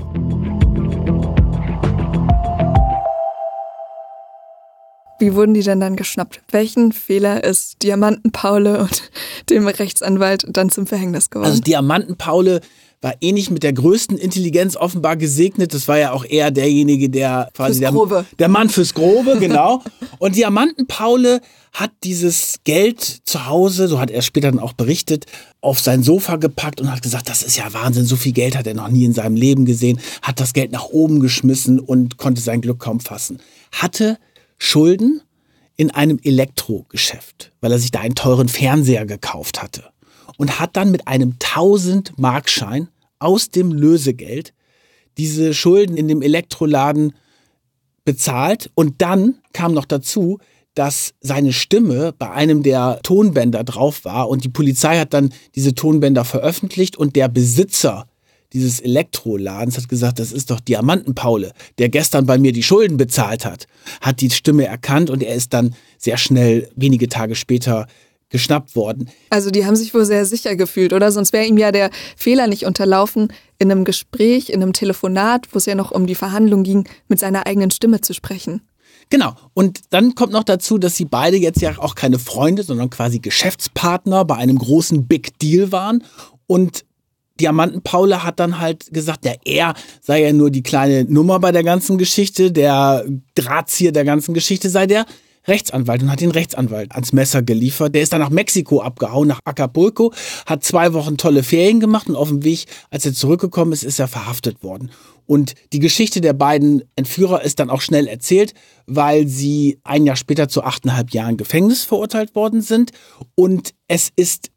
Wie wurden die denn dann geschnappt? Welchen Fehler ist Diamanten-Paule und dem Rechtsanwalt dann zum Verhängnis geworden? Also Diamanten-Paule war eh nicht mit der größten Intelligenz offenbar gesegnet. Das war ja auch eher derjenige, der quasi der, der Mann fürs Grobe, genau. Und Diamanten-Paule hat dieses Geld zu Hause, so hat er später dann auch berichtet, auf sein Sofa gepackt und hat gesagt, das ist ja Wahnsinn, so viel Geld hat er noch nie in seinem Leben gesehen, hat das Geld nach oben geschmissen und konnte sein Glück kaum fassen. Hatte Schulden in einem Elektrogeschäft, weil er sich da einen teuren Fernseher gekauft hatte. Und hat dann mit einem tausend-Markschein aus dem Lösegeld diese Schulden in dem Elektroladen bezahlt. Und dann kam noch dazu, dass seine Stimme bei einem der Tonbänder drauf war. Und die Polizei hat dann diese Tonbänder veröffentlicht. Und der Besitzer dieses Elektroladens hat gesagt, das ist doch Diamanten-Paule, der gestern bei mir die Schulden bezahlt hat. Hat die Stimme erkannt und er ist dann sehr schnell, wenige Tage später, geschnappt worden. Also die haben sich wohl sehr sicher gefühlt, oder? Sonst wäre ihm ja der Fehler nicht unterlaufen, in einem Gespräch, in einem Telefonat, wo es ja noch um die Verhandlung ging, mit seiner eigenen Stimme zu sprechen. Genau. Und dann kommt noch dazu, dass sie beide jetzt ja auch keine Freunde, sondern quasi Geschäftspartner bei einem großen Big Deal waren. Und Diamanten-Paule hat dann halt gesagt, ja, er sei ja nur die kleine Nummer bei der ganzen Geschichte, der Drahtzieher der ganzen Geschichte sei der Rechtsanwalt und hat den Rechtsanwalt ans Messer geliefert. Der ist dann nach Mexiko abgehauen, nach Acapulco, hat zwei Wochen tolle Ferien gemacht und auf dem Weg, als er zurückgekommen ist, ist er verhaftet worden. Und die Geschichte der beiden Entführer ist dann auch schnell erzählt, weil sie ein Jahr später zu achteinhalb Jahren Gefängnis verurteilt worden sind. Und es ist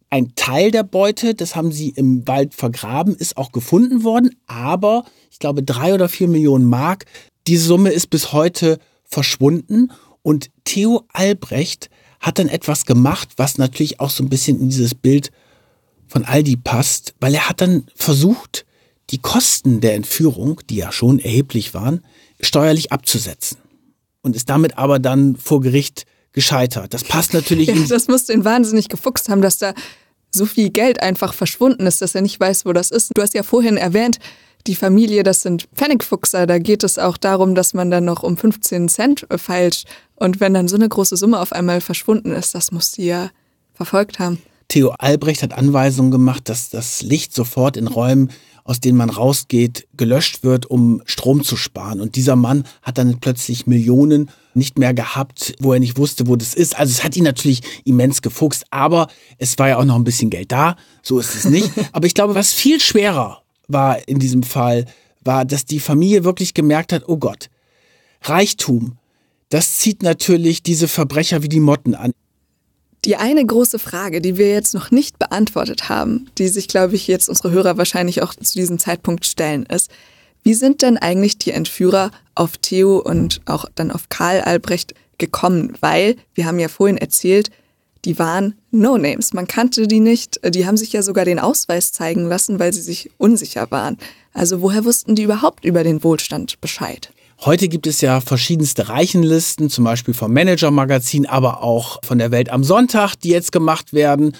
Ein Teil der Beute, das haben sie im Wald vergraben, ist auch gefunden worden, aber ich glaube drei oder vier Millionen Mark, die Summe ist bis heute verschwunden und Theo Albrecht hat dann etwas gemacht, was natürlich auch so ein bisschen in dieses Bild von Aldi passt, weil er hat dann versucht, die Kosten der Entführung, die ja schon erheblich waren, steuerlich abzusetzen und ist damit aber dann vor Gericht gescheitert. Das passt natürlich. Ja, das muss den wahnsinnig gefuchst haben, dass da so viel Geld einfach verschwunden ist, dass er nicht weiß, wo das ist. Du hast ja vorhin erwähnt, die Familie, das sind Pfennigfuchser. Da geht es auch darum, dass man dann noch um fünfzehn Cent feilscht. Und wenn dann so eine große Summe auf einmal verschwunden ist, das muss die ja verfolgt haben. Theo Albrecht hat Anweisungen gemacht, dass das Licht sofort in Räumen, aus denen man rausgeht, gelöscht wird, um Strom zu sparen. Und dieser Mann hat dann plötzlich Millionen nicht mehr gehabt, wo er nicht wusste, wo das ist. Also es hat ihn natürlich immens gefuchst, aber es war ja auch noch ein bisschen Geld da, so ist es nicht. Aber ich glaube, was viel schwerer war in diesem Fall, war, dass die Familie wirklich gemerkt hat, oh Gott, Reichtum, das zieht natürlich diese Verbrecher wie die Motten an. Die eine große Frage, die wir jetzt noch nicht beantwortet haben, die sich, glaube ich, jetzt unsere Hörer wahrscheinlich auch zu diesem Zeitpunkt stellen, ist, wie sind denn eigentlich die Entführer auf Theo und auch dann auf Karl Albrecht gekommen? Weil, wir haben ja vorhin erzählt, die waren No-Names. Man kannte die nicht. Die haben sich ja sogar den Ausweis zeigen lassen, weil sie sich unsicher waren. Also woher wussten die überhaupt über den Wohlstand Bescheid? Heute gibt es ja verschiedenste Reichenlisten, zum Beispiel vom Manager-Magazin, aber auch von der Welt am Sonntag, die jetzt gemacht werden,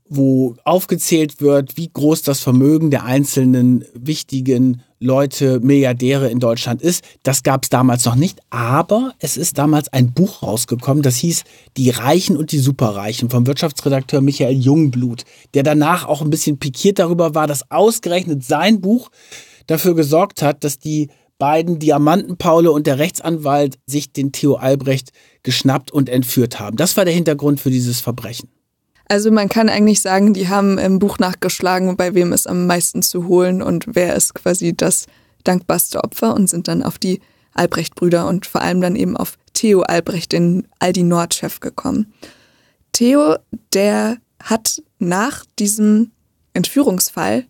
wo aufgezählt wird, wie groß das Vermögen der einzelnen wichtigen Leute, Milliardäre in Deutschland ist. Das gab es damals noch nicht, aber es ist damals ein Buch rausgekommen, das hieß Die Reichen und die Superreichen vom Wirtschaftsredakteur Michael Jungblut, der danach auch ein bisschen pikiert darüber war, dass ausgerechnet sein Buch dafür gesorgt hat, dass die beiden Diamanten-Paule und der Rechtsanwalt sich den Theo Albrecht geschnappt und entführt haben. Das war der Hintergrund für dieses Verbrechen. Also man kann eigentlich sagen, die haben im Buch nachgeschlagen, bei wem ist am meisten zu holen und wer ist quasi das dankbarste Opfer und sind dann auf die Albrecht-Brüder und vor allem dann eben auf Theo Albrecht, den Aldi-Nord-Chef, gekommen. Theo, der hat nach diesem Entführungsfall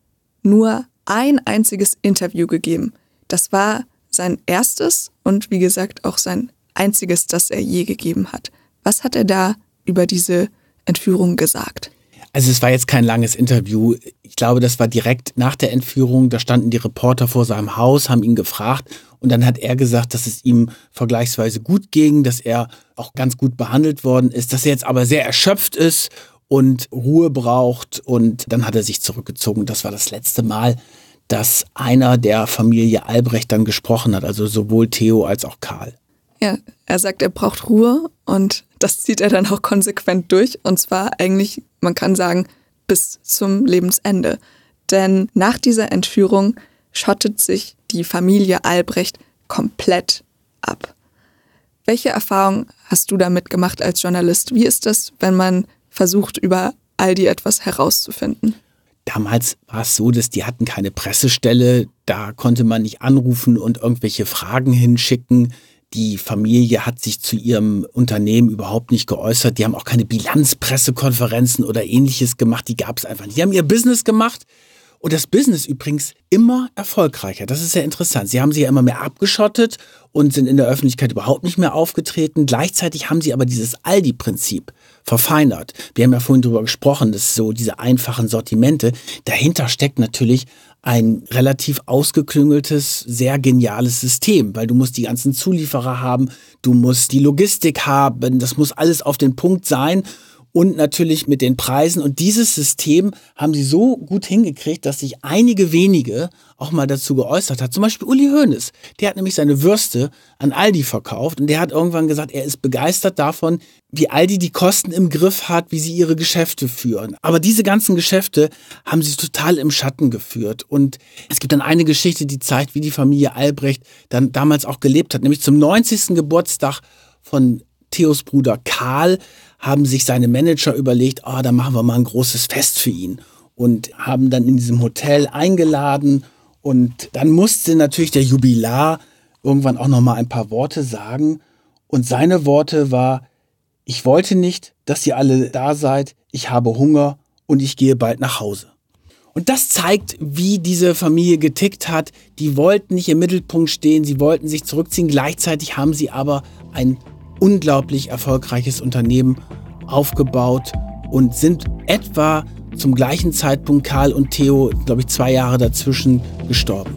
nur ein einziges Interview gegeben. Das war sein erstes und wie gesagt auch sein einziges, das er je gegeben hat. Was hat er da über diese Entführung gesagt? Also es war jetzt kein langes Interview. Ich glaube, das war direkt nach der Entführung. Da standen die Reporter vor seinem Haus, haben ihn gefragt und dann hat er gesagt, dass es ihm vergleichsweise gut ging, dass er auch ganz gut behandelt worden ist, dass er jetzt aber sehr erschöpft ist und Ruhe braucht und dann hat er sich zurückgezogen. Das war das letzte Mal, dass einer der Familie Albrecht dann gesprochen hat, also sowohl Theo als auch Karl. Ja, er sagt, er braucht Ruhe und das zieht er dann auch konsequent durch und zwar eigentlich, man kann sagen, bis zum Lebensende. Denn nach dieser Entführung schottet sich die Familie Albrecht komplett ab. Welche Erfahrung hast du damit gemacht als Journalist? Wie ist das, wenn man versucht, über Aldi etwas herauszufinden? Damals war es so, dass die hatten keine Pressestelle, da konnte man nicht anrufen und irgendwelche Fragen hinschicken. Die Familie hat sich zu ihrem Unternehmen überhaupt nicht geäußert. Die haben auch keine Bilanzpressekonferenzen oder ähnliches gemacht, die gab es einfach nicht. Die haben ihr Business gemacht und das Business übrigens immer erfolgreicher. Das ist sehr interessant. Sie haben sich ja immer mehr abgeschottet und sind in der Öffentlichkeit überhaupt nicht mehr aufgetreten. Gleichzeitig haben sie aber dieses Aldi-Prinzip verfeinert. Wir haben ja vorhin drüber gesprochen, dass so diese einfachen Sortimente, dahinter steckt natürlich ein relativ ausgeklüngeltes, sehr geniales System, weil du musst die ganzen Zulieferer haben, du musst die Logistik haben, das muss alles auf den Punkt sein und natürlich mit den Preisen. Und dieses System haben sie so gut hingekriegt, dass sich einige wenige auch mal dazu geäußert hat. Zum Beispiel Uli Hoeneß, der hat nämlich seine Würste an Aldi verkauft und der hat irgendwann gesagt, er ist begeistert davon, wie Aldi die Kosten im Griff hat, wie sie ihre Geschäfte führen. Aber diese ganzen Geschäfte haben sie total im Schatten geführt. Und es gibt dann eine Geschichte, die zeigt, wie die Familie Albrecht dann damals auch gelebt hat. Nämlich zum neunzigsten Geburtstag von Theos Bruder Karl haben sich seine Manager überlegt, oh, da machen wir mal ein großes Fest für ihn. Und haben dann in diesem Hotel eingeladen. Und dann musste natürlich der Jubilar irgendwann auch noch mal ein paar Worte sagen. Und seine Worte war: Ich wollte nicht, dass ihr alle da seid. Ich habe Hunger und ich gehe bald nach Hause. Und das zeigt, wie diese Familie getickt hat. Die wollten nicht im Mittelpunkt stehen, sie wollten sich zurückziehen. Gleichzeitig haben sie aber ein unglaublich erfolgreiches Unternehmen aufgebaut und sind etwa zum gleichen Zeitpunkt, Karl und Theo, glaube ich, zwei Jahre dazwischen, gestorben.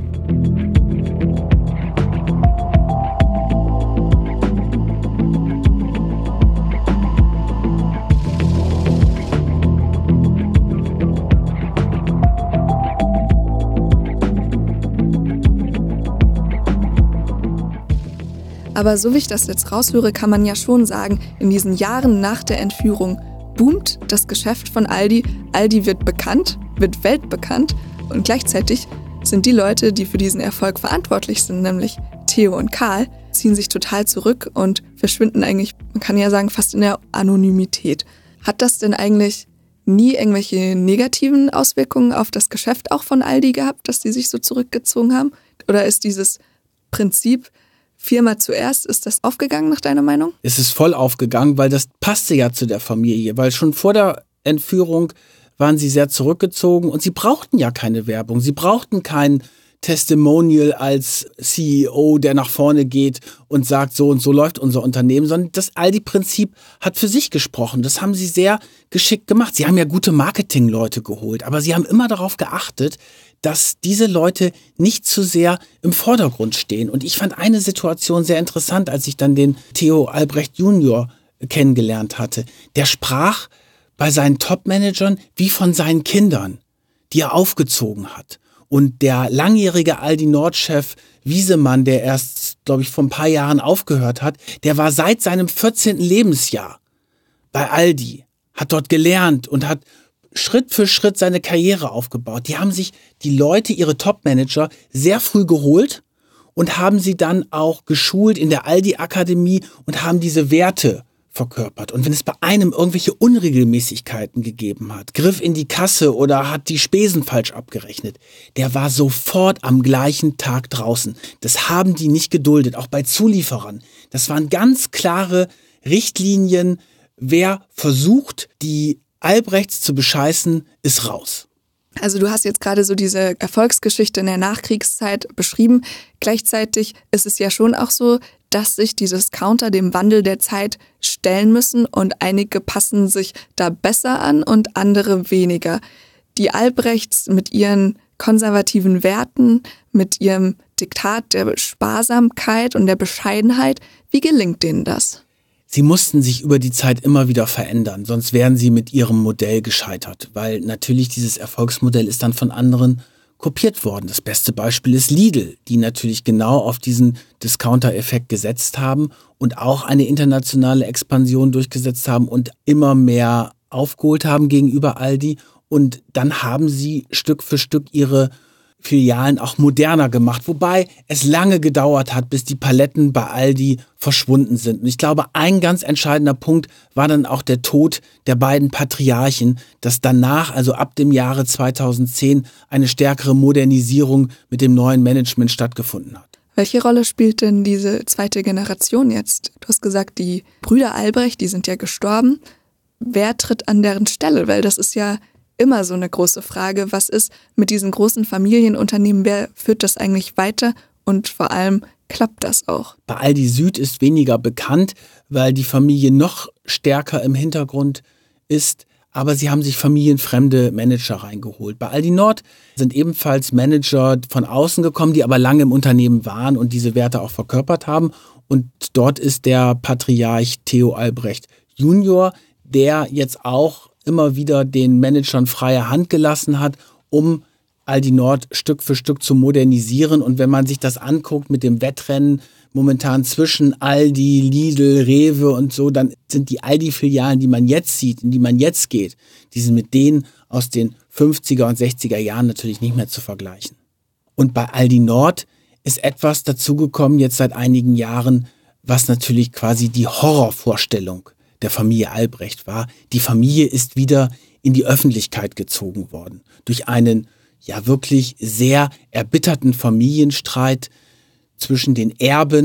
Aber so wie ich das jetzt raushöre, kann man ja schon sagen, in diesen Jahren nach der Entführung boomt das Geschäft von Aldi. Aldi wird bekannt, wird weltbekannt und gleichzeitig sind die Leute, die für diesen Erfolg verantwortlich sind, nämlich Theo und Karl, ziehen sich total zurück und verschwinden eigentlich, man kann ja sagen, fast in der Anonymität. Hat das denn eigentlich nie irgendwelche negativen Auswirkungen auf das Geschäft auch von Aldi gehabt, dass die sich so zurückgezogen haben? Oder ist dieses Prinzip Firma zuerst, ist das aufgegangen nach deiner Meinung? Es ist voll aufgegangen, weil das passte ja zu der Familie, weil schon vor der Entführung waren sie sehr zurückgezogen und sie brauchten ja keine Werbung, sie brauchten kein Testimonial als C E O, der nach vorne geht und sagt, so und so läuft unser Unternehmen, sondern das Aldi-Prinzip hat für sich gesprochen. Das haben sie sehr geschickt gemacht. Sie haben ja gute Marketingleute geholt, aber sie haben immer darauf geachtet, dass diese Leute nicht zu sehr im Vordergrund stehen. Und ich fand eine Situation sehr interessant, als ich dann den Theo Albrecht Junior kennengelernt hatte. Der sprach bei seinen Top-Managern wie von seinen Kindern, die er aufgezogen hat. Und der langjährige Aldi-Nord-Chef Wiesemann, der erst, glaube ich, vor ein paar Jahren aufgehört hat, der war seit seinem vierzehnten Lebensjahr bei Aldi, hat dort gelernt und hat Schritt für Schritt seine Karriere aufgebaut. Die haben sich die Leute, ihre Top-Manager, sehr früh geholt und haben sie dann auch geschult in der Aldi-Akademie und haben diese Werte verkörpert. Und wenn es bei einem irgendwelche Unregelmäßigkeiten gegeben hat, griff in die Kasse oder hat die Spesen falsch abgerechnet, der war sofort am gleichen Tag draußen. Das haben die nicht geduldet, auch bei Zulieferern. Das waren ganz klare Richtlinien. Wer versucht, die Albrechts zu bescheißen, ist raus. Also du hast jetzt gerade so diese Erfolgsgeschichte in der Nachkriegszeit beschrieben. Gleichzeitig ist es ja schon auch so, dass sich die Discounter dem Wandel der Zeit stellen müssen und einige passen sich da besser an und andere weniger. Die Albrechts mit ihren konservativen Werten, mit ihrem Diktat der Sparsamkeit und der Bescheidenheit, wie gelingt denen das? Sie mussten sich über die Zeit immer wieder verändern, sonst wären sie mit ihrem Modell gescheitert, weil natürlich dieses Erfolgsmodell ist dann von anderen kopiert worden. Das beste Beispiel ist Lidl, die natürlich genau auf diesen Discounter-Effekt gesetzt haben und auch eine internationale Expansion durchgesetzt haben und immer mehr aufgeholt haben gegenüber Aldi. Und dann haben sie Stück für Stück ihre Filialen auch moderner gemacht, wobei es lange gedauert hat, bis die Paletten bei Aldi verschwunden sind. Und ich glaube, ein ganz entscheidender Punkt war dann auch der Tod der beiden Patriarchen, dass danach, also ab dem Jahre zweitausendzehn, eine stärkere Modernisierung mit dem neuen Management stattgefunden hat. Welche Rolle spielt denn diese zweite Generation jetzt? Du hast gesagt, die Brüder Albrecht, die sind ja gestorben. Wer tritt an deren Stelle? Weil das ist ja immer so eine große Frage, was ist mit diesen großen Familienunternehmen, wer führt das eigentlich weiter und vor allem klappt das auch? Bei Aldi Süd ist weniger bekannt, weil die Familie noch stärker im Hintergrund ist, aber sie haben sich familienfremde Manager reingeholt. Bei Aldi Nord sind ebenfalls Manager von außen gekommen, die aber lange im Unternehmen waren und diese Werte auch verkörpert haben. Und dort ist der Patriarch Theo Albrecht Junior, der jetzt auch immer wieder den Managern freie Hand gelassen hat, um Aldi Nord Stück für Stück zu modernisieren. Und wenn man sich das anguckt mit dem Wettrennen momentan zwischen Aldi, Lidl, Rewe und so, dann sind die Aldi-Filialen, die man jetzt sieht, in die man jetzt geht, die sind mit denen aus den fünfziger und sechziger Jahren natürlich nicht mehr zu vergleichen. Und bei Aldi Nord ist etwas dazugekommen jetzt seit einigen Jahren, was natürlich quasi die Horrorvorstellung der Familie Albrecht war. Die Familie ist wieder in die Öffentlichkeit gezogen worden. Durch einen ja wirklich sehr erbitterten Familienstreit zwischen den Erben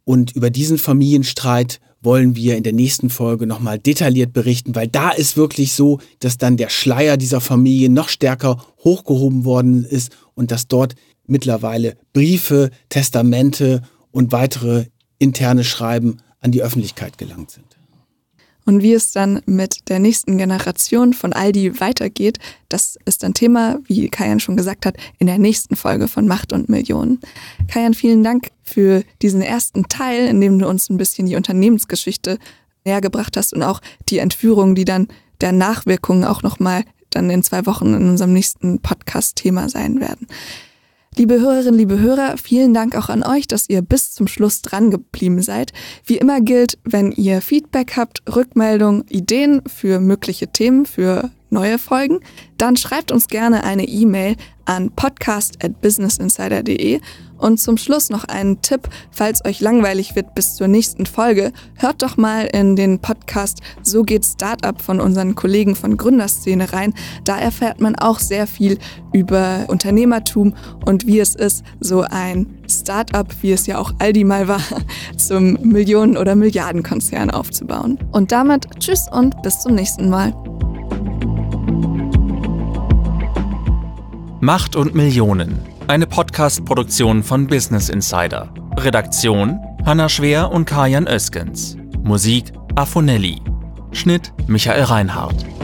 Und über diesen Familienstreit wollen wir in der nächsten Folge nochmal detailliert berichten, weil da ist wirklich so, dass dann der Schleier dieser Familie noch stärker hochgehoben worden ist und dass dort mittlerweile Briefe, Testamente und weitere interne Schreiben an die Öffentlichkeit gelangt sind. Und wie es dann mit der nächsten Generation von Aldi weitergeht, das ist ein Thema, wie Kajan schon gesagt hat, in der nächsten Folge von Macht und Millionen. Kajan, vielen Dank für diesen ersten Teil, in dem du uns ein bisschen die Unternehmensgeschichte näher gebracht hast und auch die Entführung, die dann der Nachwirkungen auch nochmal dann in zwei Wochen in unserem nächsten Podcast Thema sein werden. Liebe Hörerinnen, liebe Hörer, vielen Dank auch an euch, dass ihr bis zum Schluss dran geblieben seid. Wie immer gilt, wenn ihr Feedback habt, Rückmeldungen, Ideen für mögliche Themen, für neue Folgen, dann schreibt uns gerne eine E-Mail an podcast at businessinsider punkt de. Und zum Schluss noch einen Tipp, falls euch langweilig wird bis zur nächsten Folge, hört doch mal in den Podcast So geht Startup von unseren Kollegen von Gründerszene rein. Da erfährt man auch sehr viel über Unternehmertum und wie es ist, so ein Startup, wie es ja auch Aldi mal war, zum Millionen- oder Milliardenkonzern aufzubauen. Und damit tschüss und bis zum nächsten Mal. Macht und Millionen. Eine Podcast-Produktion von Business Insider. Redaktion Hanna Schwer und Kajan Özgens. Musik Afonelli. Schnitt Michael Reinhardt.